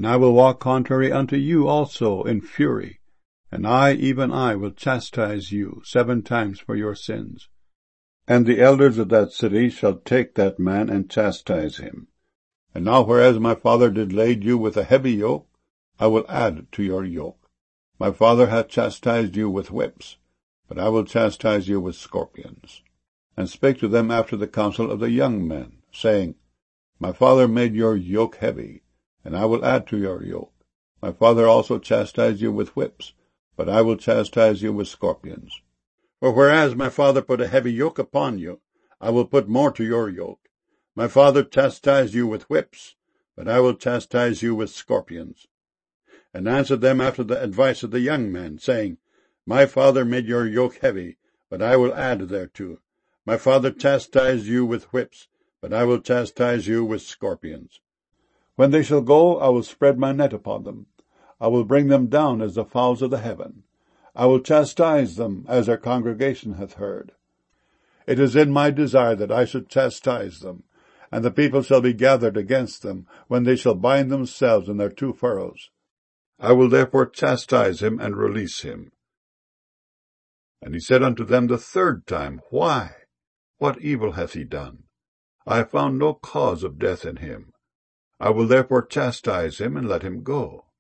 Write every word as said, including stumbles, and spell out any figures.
And I will walk contrary unto you also in fury, and I, even I, will chastise you seven times for your sins. And the elders of that city shall take that man and chastise him. And now whereas my father did lade you with a heavy yoke, I will add to your yoke. My father hath chastised you with whips, but I will chastise you with scorpions. And spake to them after the counsel of the young men, saying, My father made your yoke heavy, and I will add to your yoke. My father also chastised you with whips, but I will chastise you with scorpions. For whereas my father put a heavy yoke upon you, I will put more to your yoke. My father chastised you with whips, but I will chastise you with scorpions. And answered them after the advice of the young men, saying, My father made your yoke heavy, but I will add thereto. My father chastised you with whips, but I will chastise you with scorpions. When they shall go, I will spread my net upon them. I will bring them down as the fowls of the heaven. I will chastise them as their congregation hath heard. It is in my desire that I should chastise them, and the people shall be gathered against them, when they shall bind themselves in their two furrows. I will therefore chastise him and release him. And he said unto them the third time, Why? What evil hath he done? I have found no cause of death in him. I will therefore chastise him and let him go.